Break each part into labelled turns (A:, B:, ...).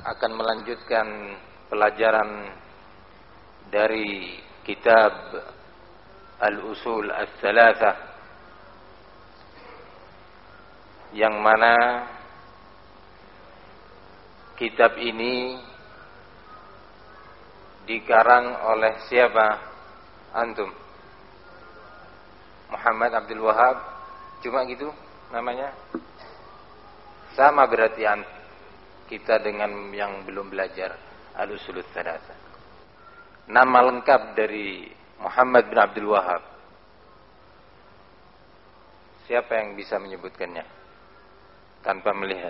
A: akan melanjutkan pelajaran dari kitab Al-Usul As-Salasah, yang mana kitab ini dikarang oleh siapa? Antum? Muhammad Abdul Wahab? Cuma gitu namanya? Sama berarti kita dengan yang belum belajar Al-Usul As-Salasah. Nama lengkap dari Muhammad bin Abdul Wahab, siapa yang bisa menyebutkannya tanpa melihat?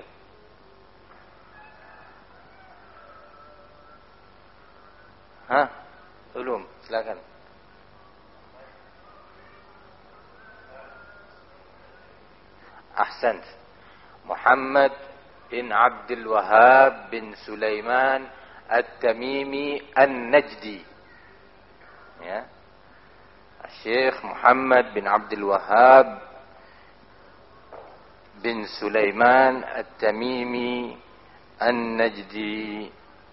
A: Hah? Belum, silakan. Ahsan. Muhammad bin Abdul Wahab bin Sulaiman At-Tamimi An-Najdi. Ya. Syekh Muhammad bin Abdul Wahab bin Sulaiman At-Tamimi An-Najdi.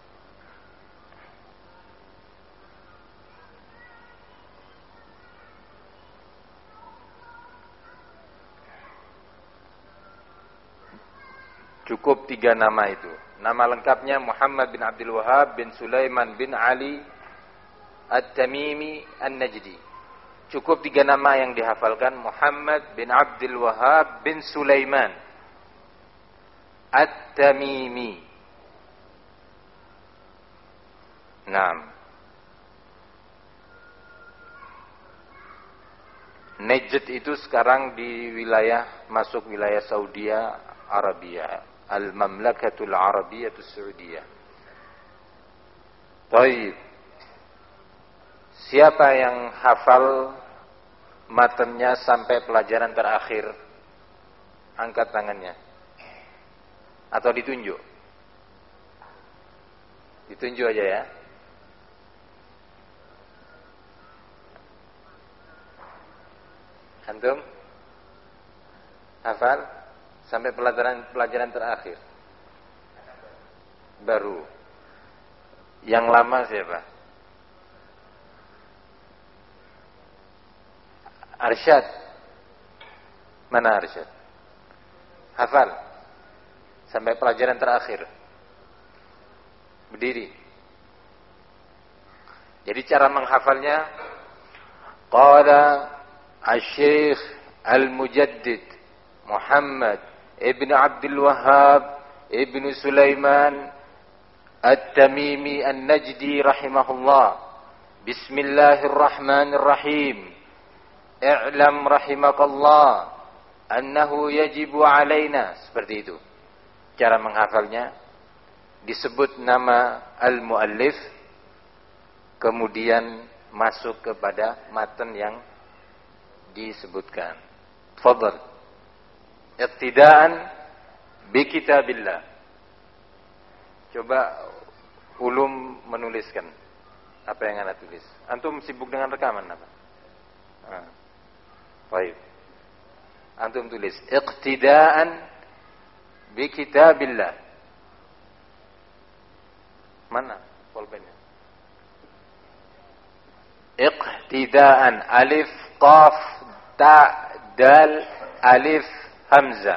A: Cukup 3 nama itu. Nama lengkapnya Muhammad bin Abdul Wahab bin Sulaiman bin Ali At-Tamimi An-Najdi. Cukup 3 nama yang dihafalkan, Muhammad bin Abdul Wahab bin Sulaiman At-Tamimi. Naam. Najd itu sekarang di wilayah, masuk wilayah Saudi Arabia, Al-Mamlakatul Arabiyatus Saudiyah. Baik. Siapa yang hafal matanya sampai pelajaran terakhir? Angkat tangannya. Atau ditunjuk? Ditunjuk aja ya. Antum? Hafal sampai pelajaran terakhir? Baru. Yang lama siapa? Arsyad. Mana Arsyad? Hafal sampai pelajaran terakhir. Berdiri. Jadi cara menghafalnya, qala Asy-Syaikh Al-Mujaddid Muhammad ibn Abdul Wahhab ibn Sulaiman At-Tamimi An-Najdi rahimahullah. Bismillahirrahmanirrahim. I'lam rahimakallah annahu yajibu alaina. Seperti itu cara menghafalnya. Disebut nama al-muallif, kemudian masuk kepada matan yang disebutkan. Tafadhal. Iqtidaan bi kitabillah. Coba ulum menuliskan apa yang anda tulis. Antum sibuk dengan rekaman apa? Baik. Antum tulis iqtidaan bi kitabillah. Mana pulpennya? Iqtidaan, alif qaf ta dal alif hamzah.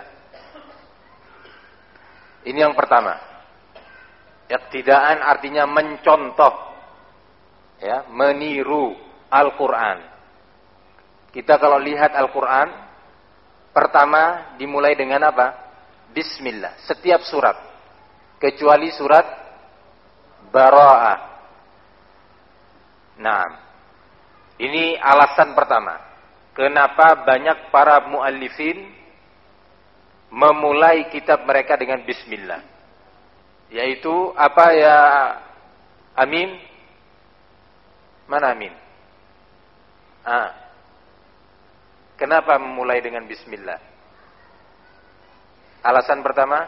A: Ini yang pertama. Iqtidaan artinya mencontoh, ya, meniru Al-Quran. Kita kalau lihat Al-Quran, pertama dimulai dengan apa? Bismillah. Setiap surat, kecuali surat Bara'ah. Nah, ini alasan pertama. Kenapa banyak para muallifin memulai kitab mereka dengan Bismillah? Yaitu apa ya Amin? Mana Amin? Kenapa memulai dengan Bismillah? Alasan pertama?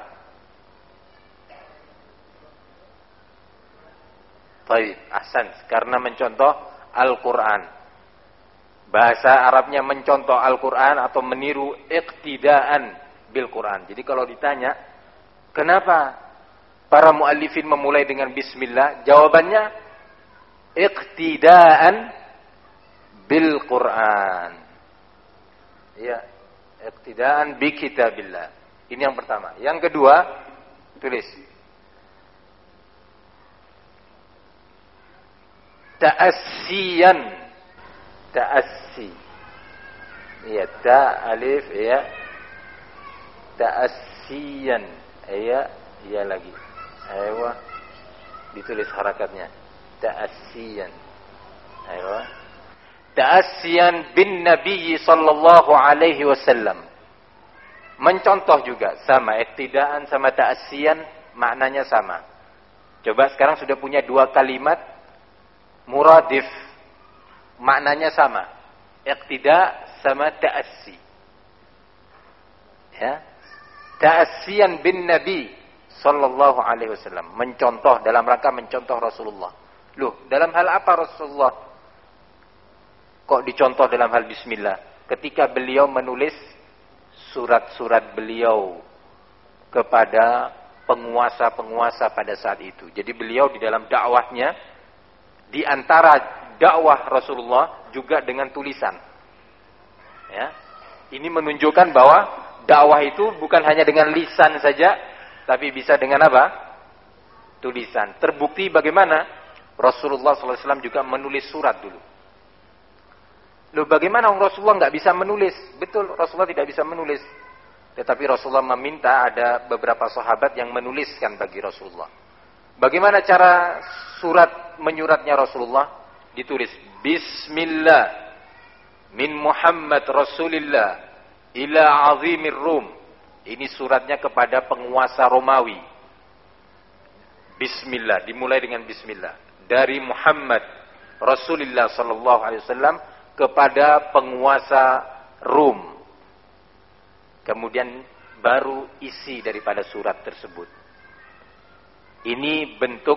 A: Baik, ahsan. Karena mencontoh Al-Quran. Bahasa Arabnya mencontoh Al-Quran atau meniru iqtidaan bil Quran. Jadi kalau ditanya, kenapa para muallifin memulai dengan bismillah? Jawabannya iqtidaan bil Quran. Ya, iqtidaan bi kitabillah. Ini yang pertama. Yang kedua, tulis ta'assiyan. Ta'assi. Ya, ta alif ya. Ta'assiyan. Ya, ya lagi. Ayo. Ditulis harakatnya. Ta'assiyan. Ayo. Ta'assiyan bin Nabi sallallahu alaihi wasallam. Mencontoh juga sama, iktidaan sama ta'assiyan maknanya sama. Coba sekarang sudah punya dua kalimat muradif, maknanya sama. Iktida sama ta'assi. Ya. Ta'assiyan bin Nabi sallallahu alaihi wasallam, mencontoh dalam rangka mencontoh Rasulullah. Loh, dalam hal apa Rasulullah kok dicontoh dalam hal bismillah? Ketika beliau menulis surat-surat beliau kepada penguasa-penguasa pada saat itu. Jadi beliau di dalam dakwahnya, di antara dakwah Rasulullah juga dengan tulisan. Ya. Ini menunjukkan bahwa dakwah itu bukan hanya dengan lisan saja, tapi bisa dengan apa? Tulisan. Terbukti bagaimana Rasulullah SAW juga menulis surat dulu. Loh, bagaimana Rasulullah nggak bisa menulis? Betul, Rasulullah tidak bisa menulis. Tetapi Rasulullah meminta ada beberapa sahabat yang menuliskan bagi Rasulullah. Bagaimana cara menyuratnya Rasulullah? Ditulis Bismillah min Muhammad Rasulillah ila azimir Rum. Ini suratnya kepada penguasa Romawi. Bismillah, dimulai dengan Bismillah. Dari Muhammad Rasulillah sallallahu alaihi wasallam kepada penguasa Rum. Kemudian baru isi daripada surat tersebut. Ini bentuk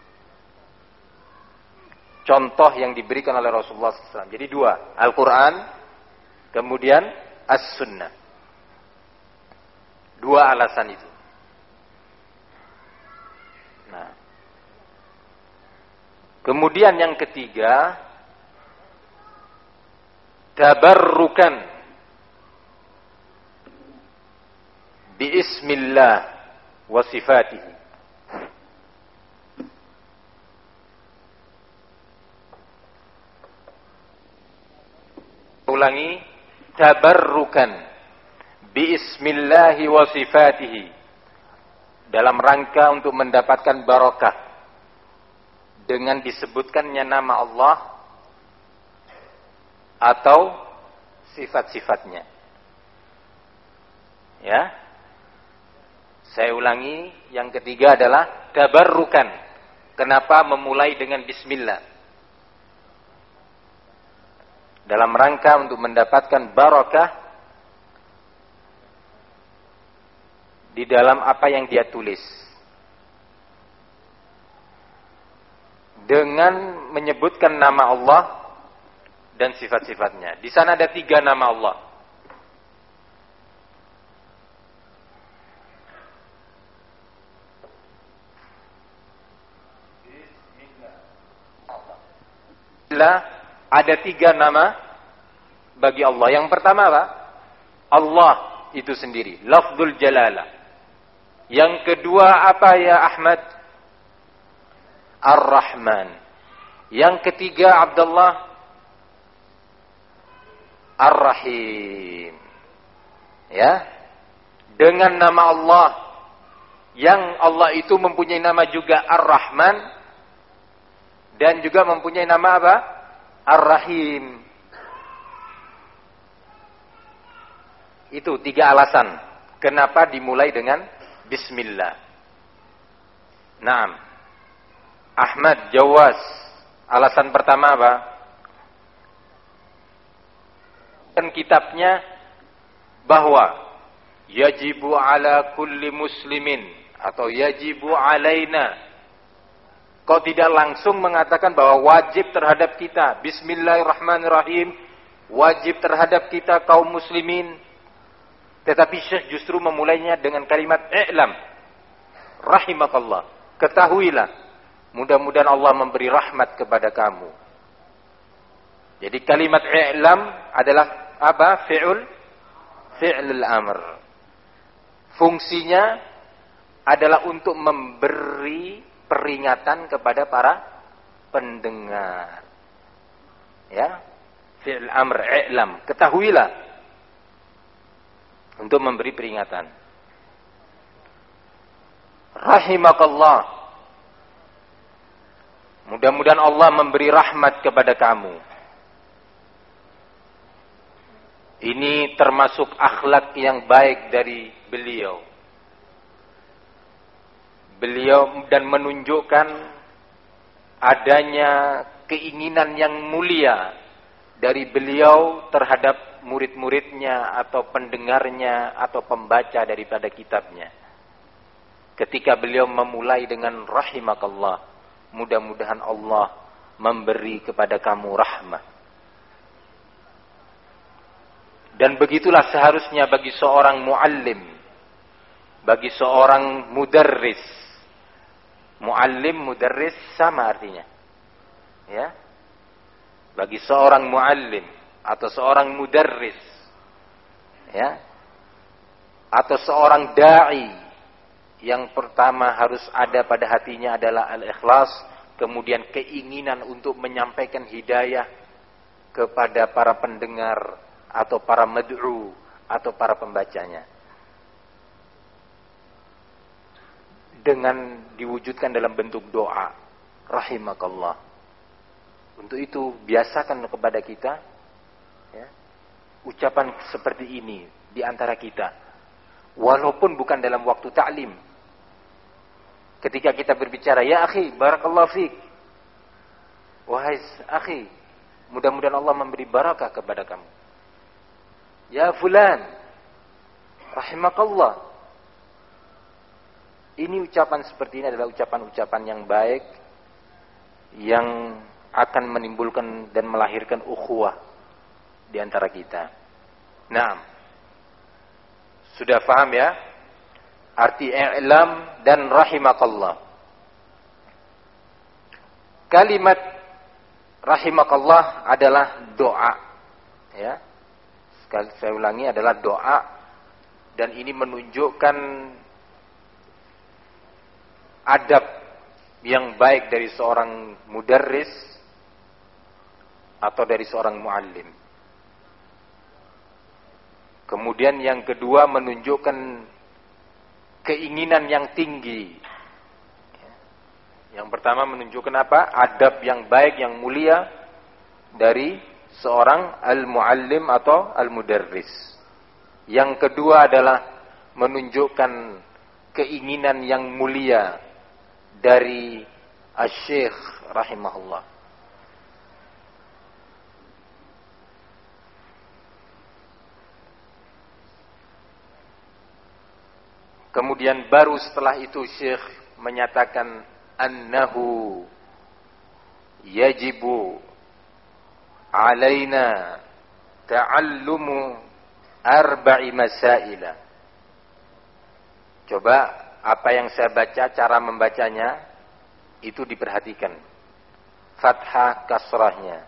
A: contoh yang diberikan oleh Rasulullah SAW. Jadi dua, Al-Quran, kemudian As-Sunnah. Dua alasan itu. Nah, kemudian yang ketiga, tabarrukan biismillah wa sifatihi. Ulangi, tabarrukan biismillahi wa sifatihi, dalam rangka untuk mendapatkan barokah dengan disebutkannya nama Allah atau sifat-sifatnya. Ya. Saya ulangi, yang ketiga adalah tabarrukan. Kenapa memulai dengan bismillah? Dalam rangka untuk mendapatkan barokah di dalam apa yang dia tulis. Dengan menyebutkan nama Allah dan sifat-sifatnya. Di sana ada 3 nama Allah. Ada 3 nama bagi Allah. Yang pertama apa? Allah itu sendiri, lafzul jalalah. Yang kedua apa ya Ahmad? Ar-Rahman. Yang ketiga Abdullah, Ar-Rahim. Ya. Dengan nama Allah, yang Allah itu mempunyai nama juga Ar-Rahman, dan juga mempunyai nama apa? Ar-Rahim. Itu 3 alasan kenapa dimulai dengan Bismillah. Naam. Ahmad Jawas, alasan pertama apa? Dan kitabnya bahwa yajibu ala kulli muslimin atau yajibu alaina. Kau tidak langsung mengatakan bahwa wajib terhadap kita Bismillahirrahmanirrahim, wajib terhadap kita kaum muslimin. Tetapi Syekh justru memulainya dengan kalimat i'lam. rahimakallah. Ketahuilah, mudah-mudahan Allah memberi rahmat kepada kamu. Jadi kalimat i'lam adalah apa? Fi'lul amr. Fungsinya adalah untuk memberi peringatan kepada para pendengar. Ya, fi'l amr, i'lam, ketahuilah, untuk memberi peringatan. Rahimakallah, mudah-mudahan Allah memberi rahmat kepada kamu. Ini termasuk akhlak yang baik dari beliau. Beliau dan menunjukkan adanya keinginan yang mulia dari beliau terhadap murid-muridnya atau pendengarnya atau pembaca daripada kitabnya. Ketika beliau memulai dengan rahimakallah, mudah-mudahan Allah memberi kepada kamu rahmah. Dan begitulah seharusnya bagi seorang muallim, bagi seorang mudarris. Muallim, mudarris sama artinya. Ya. Bagi seorang muallim atau seorang mudarris, ya, atau seorang dai, yang pertama harus ada pada hatinya adalah al-ikhlas, kemudian keinginan untuk menyampaikan hidayah kepada para pendengar atau para mad'u atau para pembacanya, dengan diwujudkan dalam bentuk doa, rahimakallah. Untuk itu biasakan kepada kita, ya, ucapan seperti ini di antara kita, walaupun bukan dalam waktu ta'lim. Ketika kita berbicara, ya akhi, barakallahu fiik, wahai akhi, mudah-mudahan Allah memberi barakah kepada kamu. Ya fulan, rahimakallah. Ini ucapan seperti ini adalah ucapan-ucapan yang baik, yang akan menimbulkan dan melahirkan ukhuwah di antara kita. Nah, sudah paham ya arti i'lam dan rahimakallah. Kalimat rahimakallah adalah doa, ya. Sekali saya ulangi, adalah doa, dan ini menunjukkan adab yang baik dari seorang mudarris atau dari seorang muallim. Kemudian yang kedua menunjukkan keinginan yang tinggi. Yang pertama menunjukkan apa? Adab yang baik, yang mulia dari seorang al-muallim atau al-mudarris. Yang kedua adalah menunjukkan keinginan yang mulia dari asy-syekh rahimahullah. Kemudian baru setelah itu Syekh menyatakan annahu yajibu alaina ta'allumu arba'i masaila. Coba apa yang saya baca, cara membacanya itu diperhatikan. Fathah kasrahnya.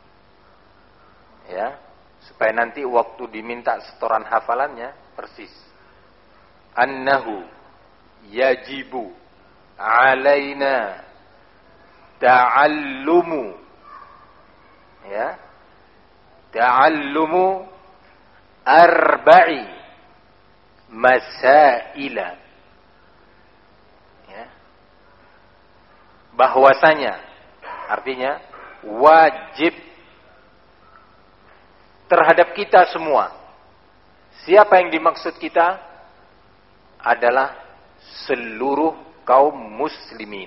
A: Ya, supaya nanti waktu diminta setoran hafalannya persis. Annahu yajibu alaina ta'allumu, ya, ta'allumu arba'i masaila, ya, bahwasanya artinya wajib terhadap kita semua. Siapa yang dimaksud kita? Adalah seluruh kaum muslimin.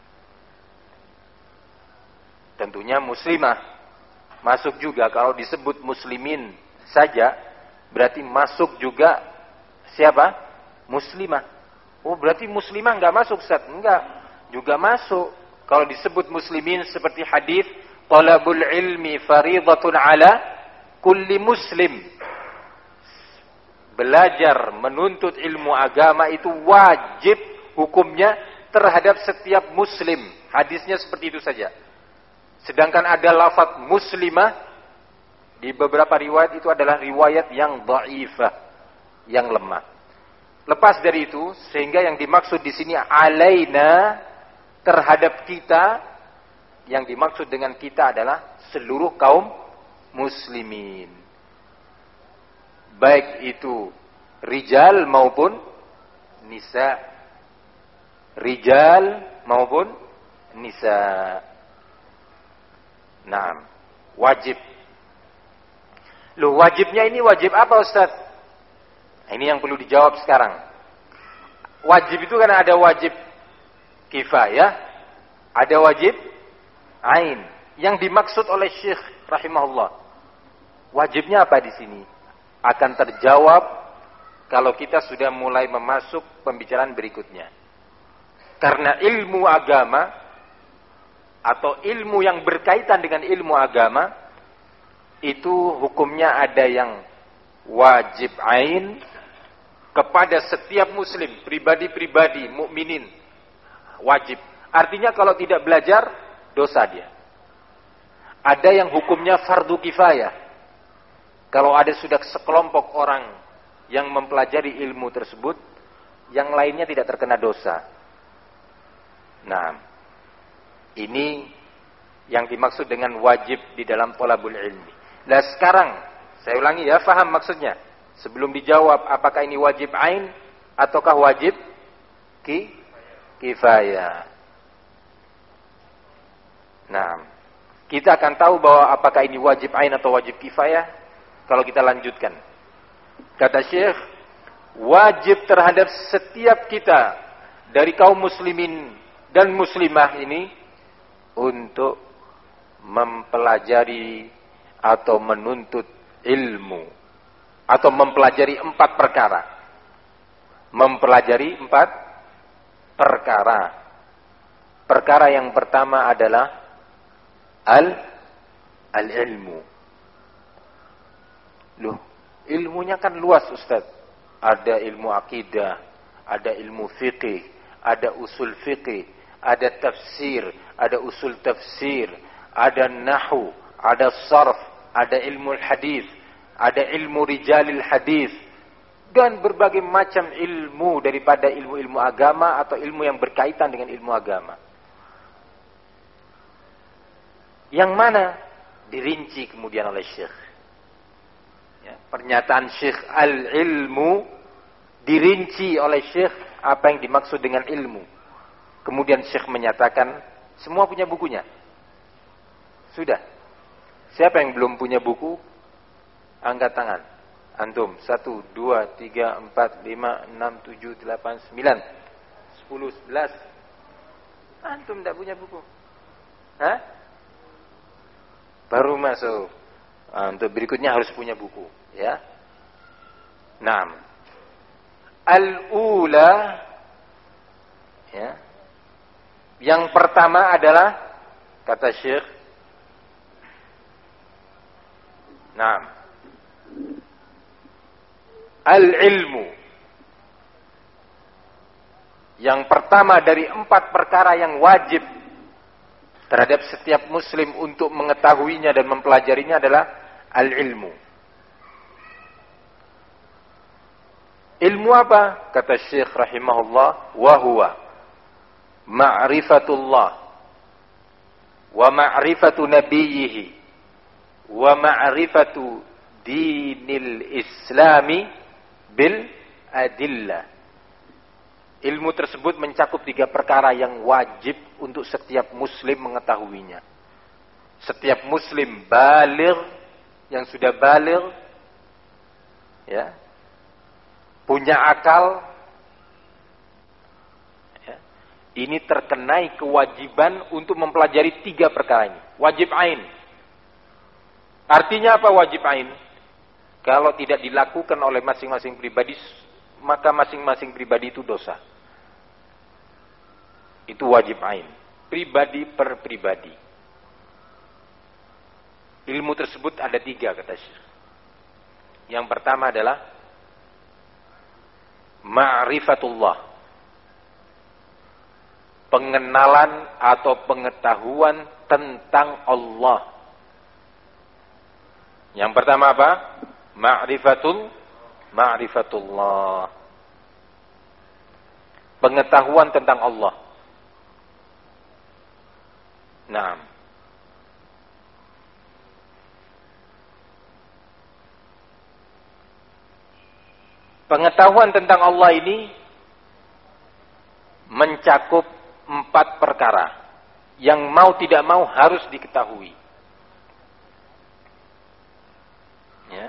A: Tentunya muslimah masuk juga. Kalau disebut muslimin saja berarti masuk juga siapa? Muslimah. Oh, berarti muslimah enggak masuk, Ustaz? Enggak, juga masuk. Kalau disebut muslimin seperti hadis talabul ilmi faridatun ala kulli muslim. Belajar menuntut ilmu agama itu wajib hukumnya terhadap setiap muslim. Hadisnya seperti itu saja. Sedangkan ada lafaz muslimah di beberapa riwayat itu adalah riwayat yang dhaifah, yang lemah. Lepas dari itu, sehingga yang dimaksud di sini alaina, terhadap kita, yang dimaksud dengan kita adalah seluruh kaum muslimin. Baik itu rijal maupun nisa. Rijal maupun nisa. Naam, wajib. Loh, wajibnya ini wajib apa, Ustaz? Ini yang perlu dijawab sekarang. Wajib itu kan ada wajib kifayah, ada wajib ain. Yang dimaksud oleh Syekh rahimahullah, wajibnya apa di sini? Akan terjawab kalau kita sudah mulai memasuk pembicaraan berikutnya. Karena ilmu agama atau ilmu yang berkaitan dengan ilmu agama itu hukumnya ada yang wajib ain kepada setiap muslim, pribadi-pribadi, mukminin, wajib. Artinya kalau tidak belajar, dosa dia. Ada yang hukumnya fardu kifayah. Kalau ada sudah sekelompok orang yang mempelajari ilmu tersebut, yang lainnya tidak terkena dosa. Nah, ini yang dimaksud dengan wajib di dalam thalabul ilmi. Nah sekarang, saya ulangi ya, faham maksudnya? Sebelum dijawab apakah ini wajib ain ataukah wajib kifayah. Nah, kita akan tahu bahwa apakah ini wajib ain atau wajib kifayah kalau kita lanjutkan. Kata Syekh, wajib terhadap setiap kita dari kaum muslimin dan muslimah ini untuk mempelajari atau menuntut ilmu. Atau mempelajari 4 perkara. Mempelajari 4 perkara. Perkara yang pertama adalah al-ilmu. Loh, ilmunya kan luas, Ustaz. Ada ilmu akidah, ada ilmu fiqih, ada usul fiqih, ada tafsir, ada usul tafsir, ada nahwu, ada sarf, ada ilmu hadis, ada ilmu rijalil hadis, dan berbagai macam ilmu daripada ilmu-ilmu agama atau ilmu yang berkaitan dengan ilmu agama. Yang mana dirinci kemudian oleh Syekh. Ya, pernyataan Syekh al-ilmu dirinci oleh Syekh apa yang dimaksud dengan ilmu. Kemudian Syekh menyatakan semua punya bukunya. Sudah. Siapa yang belum punya buku? Angkat tangan. Antum. 1, 2, 3, 4, 5, 6, 7, 8, 9, 10, 11. Antum tidak punya buku. Hah? Baru masuk. Untuk berikutnya harus punya buku. Ya. 6. Al-ula. Ya. Yang pertama adalah, kata Syekh, al-ilmu. Yang pertama dari 4 perkara yang wajib terhadap setiap muslim untuk mengetahuinya dan mempelajarinya adalah al-ilmu. Ilmu apa? Kata Syekh rahimahullah, wa huwa ma'rifatullah wa ma'rifatu nabiyhi wa ma'rifatu dinil islami bil adillah. Ilmu tersebut mencakup 3 perkara yang wajib untuk setiap muslim mengetahuinya. Setiap muslim baligh, yang sudah baligh, ya, punya akal, ya, ini terkenai kewajiban untuk mempelajari 3 perkara ini. Wajib ain. Artinya apa wajib ain? Kalau tidak dilakukan oleh masing-masing pribadi, maka masing-masing pribadi itu dosa. Itu wajib ain. Pribadi per pribadi. Ilmu tersebut ada 3 kata Syekh. Yang pertama adalah ma'rifatullah. pengenalan atau pengetahuan tentang Allah. Yang pertama apa? Ma'rifatullah. Pengetahuan tentang Allah. Naam. Pengetahuan tentang Allah ini mencakup 4 perkara yang mau tidak mau harus diketahui. Ya.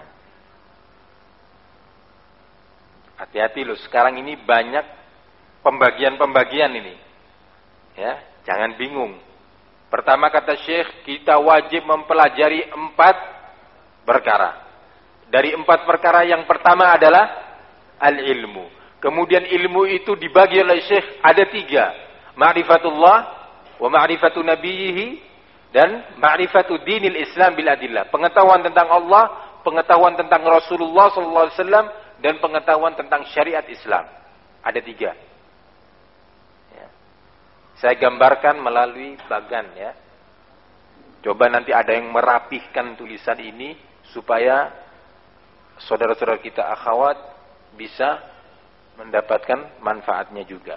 A: Hati-hati loh, sekarang ini banyak pembagian-pembagian ini. Ya, jangan bingung. Pertama kata Syekh, kita wajib mempelajari 4 perkara. Dari 4 perkara yang pertama adalah al-ilmu. Kemudian ilmu itu dibagi oleh Syekh ada 3. Ma'rifatullah wa ma'rifatu nabiyhi dan ma'rifatu dinil Islam bil adillah. Pengetahuan tentang Allah, pengetahuan tentang Rasulullah sallallahu alaihi wasallam dan pengetahuan tentang syariat Islam. Ada 3. Ya. Saya gambarkan melalui bagan ya. Coba nanti ada yang merapihkan tulisan ini supaya saudara-saudara kita akhwat bisa mendapatkan manfaatnya juga.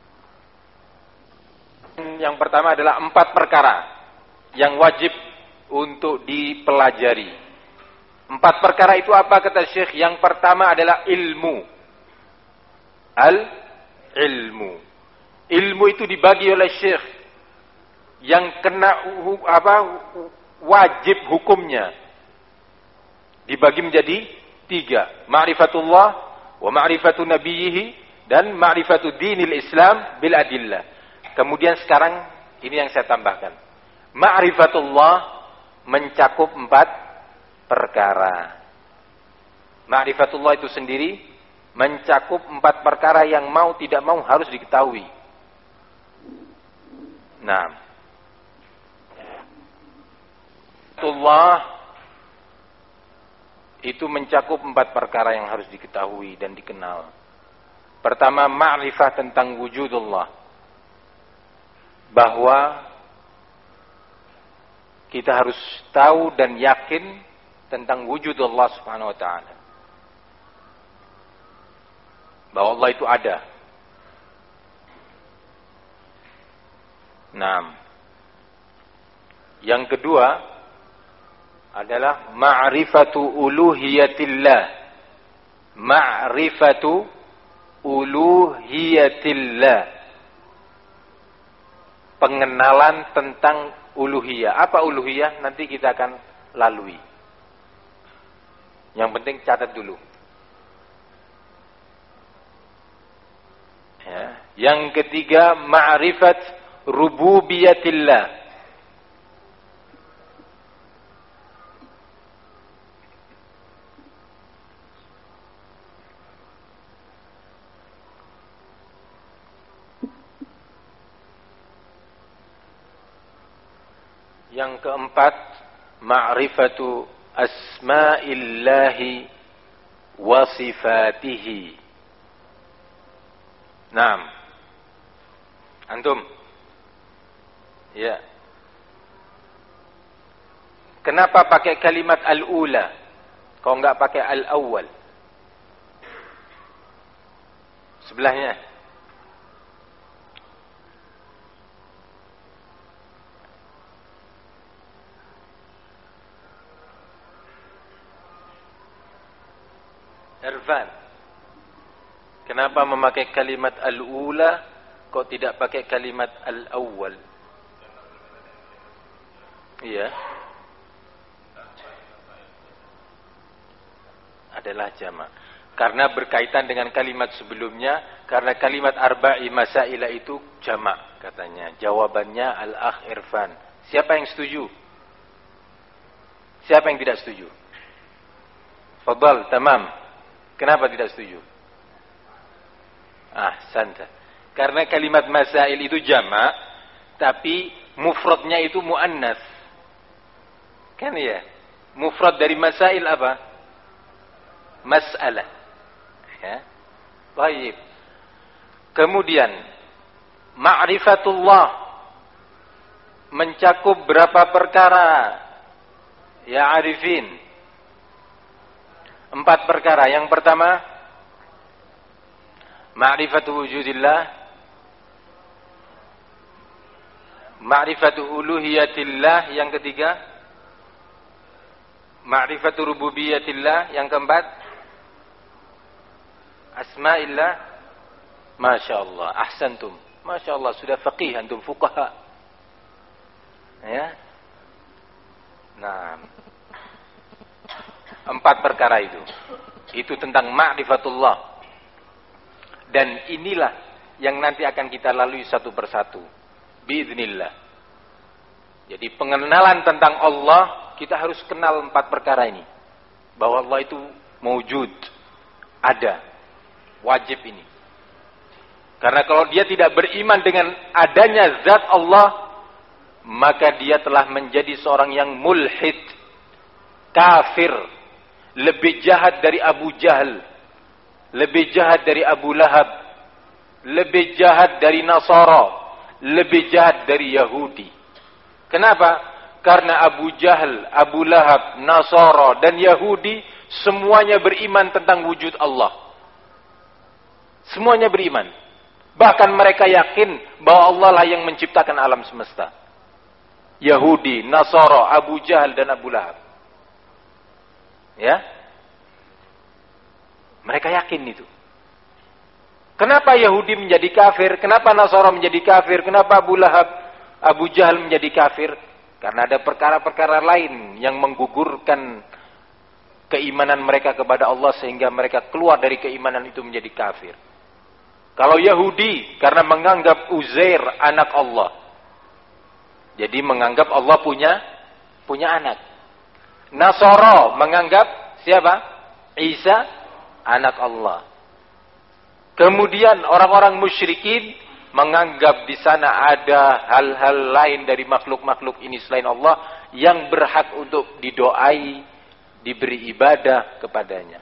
A: Yang pertama adalah 4 perkara yang wajib untuk dipelajari. 4 perkara itu apa kata Syekh? Yang pertama adalah ilmu. Al-ilmu. Ilmu itu dibagi oleh Syekh yang kena wajib hukumnya. Dibagi menjadi 3. Ma'rifatullah wa ma'rifatu nabiyhi dan ma'rifatu dinil Islam bil adillah. Kemudian sekarang ini yang saya tambahkan. Ma'rifatullah mencakup 4 perkara. Ma'rifatullah itu sendiri mencakup 4 perkara yang mau tidak mau harus diketahui. Nah, Allah itu mencakup 4 perkara yang harus diketahui dan dikenal. Pertama, ma'rifah tentang wujudullah. Bahwa kita harus tahu dan yakin tentang wujud Allah Subhanahu wa taala. Bahwa Allah itu ada. Nah, yang kedua adalah ma'rifatu uluhiyatillah. Ma'rifatu uluhiyatillah. Pengenalan tentang uluhiyah. Apa uluhiyah? Nanti kita akan lalui. Yang penting catat dulu. Ya. Yang ketiga, ma'rifat rububiyatillah. Yang keempat, ma'rifatu asma'illahi wa sifatihi. Naam. Antum? Ya. Kenapa pakai kalimat al-ula? Kalau enggak pakai al-awwal? Sebelahnya. Irfan, kenapa memakai kalimat al-ula kok tidak pakai kalimat al-awwal? Iya. Adalah jamak. Karena berkaitan dengan kalimat sebelumnya, karena kalimat arba'i masaila itu jamak katanya. Jawabannya al-akh Irfan. Siapa yang setuju? Siapa yang tidak setuju? Fadhal, tamam. Kenapa tidak setuju? Santa. Karena kalimat masail itu jamak, tapi mufradnya itu muannas. Kan ya? Mufrad dari masail apa? Mas'alah. Ya. Baik. Kemudian Ma'rifatullah mencakup berapa perkara? Ya arifin. 4 perkara. Yang pertama, ma'rifatu wujudillah, ma'rifatu uluhiyatillah. Yang ketiga, ma'rifatu rububiyatillah. Yang keempat, asma'illah. Masya Allah, ahsantum. Masya Allah, sudah faqih, antum fuqaha. Ya. Nah, 4 perkara itu. Itu tentang ma'rifatullah. Dan inilah yang nanti akan kita lalui satu persatu. Biiznillah. Jadi pengenalan tentang Allah, kita harus kenal 4 perkara ini. Bahwa Allah itu mawjud, ada. Wajib ini. Karena kalau dia tidak beriman dengan adanya zat Allah, maka dia telah menjadi seorang yang mulhid, kafir, lebih jahat dari Abu Jahal, lebih jahat dari Abu Lahab, lebih jahat dari Nasara, lebih jahat dari Yahudi. Kenapa? Karena Abu Jahal, Abu Lahab, Nasara dan Yahudi semuanya beriman tentang wujud Allah. Semuanya beriman. Bahkan mereka yakin bahwa Allah lah yang menciptakan alam semesta. Yahudi, Nasara, Abu Jahal dan Abu Lahab. Ya. Mereka yakin itu. Kenapa Yahudi menjadi kafir? Kenapa Nasara menjadi kafir? Kenapa Abu Lahab, Abu Jahal menjadi kafir? Karena ada perkara-perkara lain yang menggugurkan keimanan mereka kepada Allah sehingga mereka keluar dari keimanan itu menjadi kafir. Kalau Yahudi karena menganggap Uzair anak Allah. Jadi menganggap Allah punya anak. Nasara menganggap siapa? Isa anak Allah. Kemudian orang-orang musyrikin menganggap di sana ada hal-hal lain dari makhluk-makhluk ini selain Allah yang berhak untuk didoai, diberi ibadah kepadanya.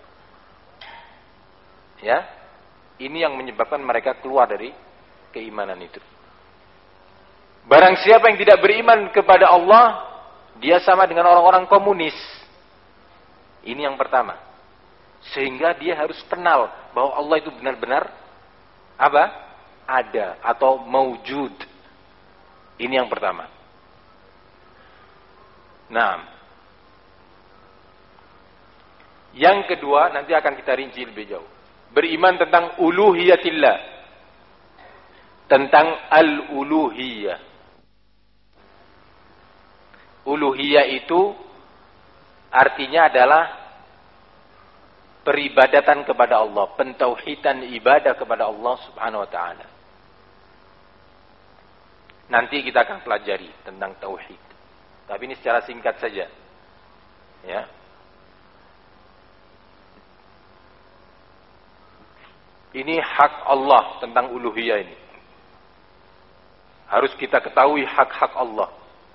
A: Ya. Ini yang menyebabkan mereka keluar dari keimanan itu. Barang siapa yang tidak beriman kepada Allah, dia sama dengan orang-orang komunis. Ini yang pertama. Sehingga dia harus kenal bahwa Allah itu benar-benar apa? Ada atau maujud. Ini yang pertama. Nah, yang kedua nanti akan kita rinci lebih jauh. Beriman tentang uluhiyatillah, tentang al-uluhiyah. Uluhiyah itu artinya adalah peribadatan kepada Allah, pentauhidan ibadah kepada Allah Subhanahu wa taala. Nanti kita akan pelajari tentang tauhid. Tapi ini secara singkat saja. Ya. Ini hak Allah tentang uluhiyah ini. Harus kita ketahui hak-hak Allah.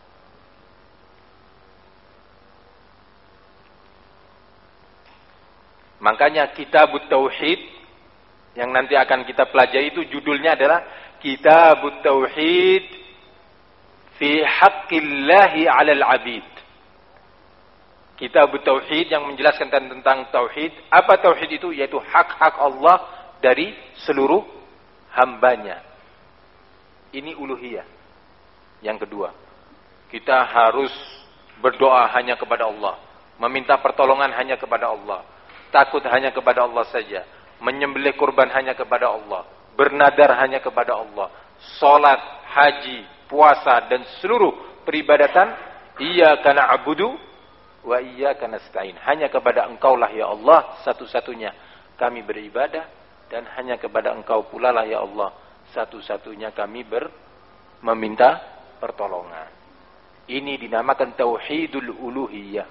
A: Makanya Kitabut Tauhid yang nanti akan kita pelajari itu judulnya adalah Kitabut Tauhid fi haqqillahi 'alal 'abid. Kitabut Tauhid yang menjelaskan tentang tauhid. Apa tauhid itu? Yaitu hak-hak Allah dari seluruh hambanya. Ini uluhiyah. Yang kedua, kita harus berdoa hanya kepada Allah, meminta pertolongan hanya kepada Allah, takut hanya kepada Allah saja, menyembelih kurban hanya kepada Allah, bernadar hanya kepada Allah, salat, haji, puasa dan seluruh peribadatan iyyaka na'budu wa iyyaka nasta'in. Hanya kepada Engkaulah ya Allah satu-satunya kami beribadah, dan hanya kepada Engkau pula lah ya Allah satu-satunya kami meminta pertolongan. Ini dinamakan tauhidul uluhiyah.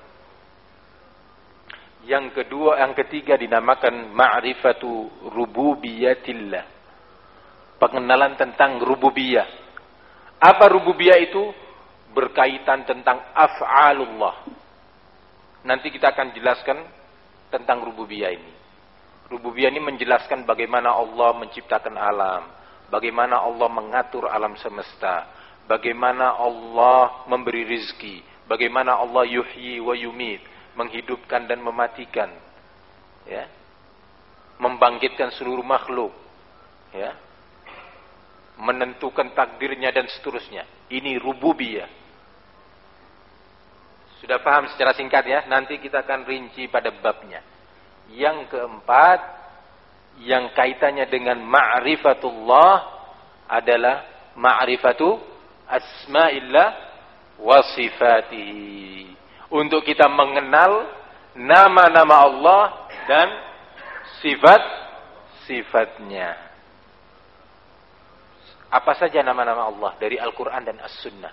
A: Yang ketiga dinamakan ma'rifatu rububiyatillah. Pengenalan tentang rububiyah. Apa rububiyah itu? Berkaitan tentang af'alullah. Nanti kita akan jelaskan tentang rububiyah ini. Rububiyah ini menjelaskan bagaimana Allah menciptakan alam, bagaimana Allah mengatur alam semesta, bagaimana Allah memberi rizki, bagaimana Allah yuhyi wa yumit, menghidupkan dan mematikan, ya, membangkitkan seluruh makhluk, ya, menentukan takdirnya dan seterusnya. Ini rububiyah. Sudah paham secara singkat ya? Nanti kita akan rinci pada babnya. Yang keempat, yang kaitannya dengan ma'rifatullah adalah ma'rifatu asma'illah wa sifatihi. Untuk kita mengenal nama-nama Allah dan sifat-sifatnya. Apa saja nama-nama Allah dari Al-Quran dan As-Sunnah.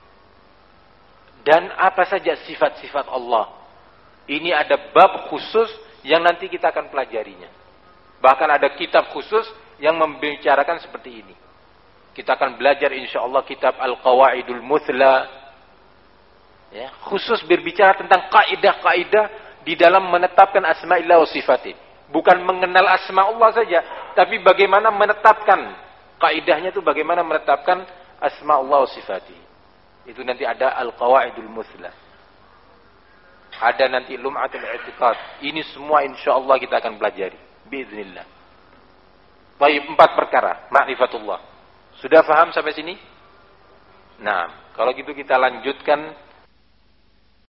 A: Dan apa saja sifat-sifat Allah. Ini ada bab khusus yang nanti kita akan pelajarinya. Bahkan ada kitab khusus yang membicarakan seperti ini. Kita akan belajar insyaallah kitab Al-Qawaidul Muthla. Ya, khusus berbicara tentang kaidah-kaidah di dalam menetapkan asma'illah wa sifatih. Bukan mengenal asma Allah saja, tapi bagaimana menetapkan kaidahnya itu, bagaimana menetapkan asma Allah wa sifatih. Itu nanti ada Al-Qawaidul Muthla. Ada nanti Lum'atul I'tiqad. Ini semua insyaallah kita akan pelajari biiznillah. Baik, 4 perkara ma'rifatullah. Sudah paham sampai sini? Nah, kalau gitu kita lanjutkan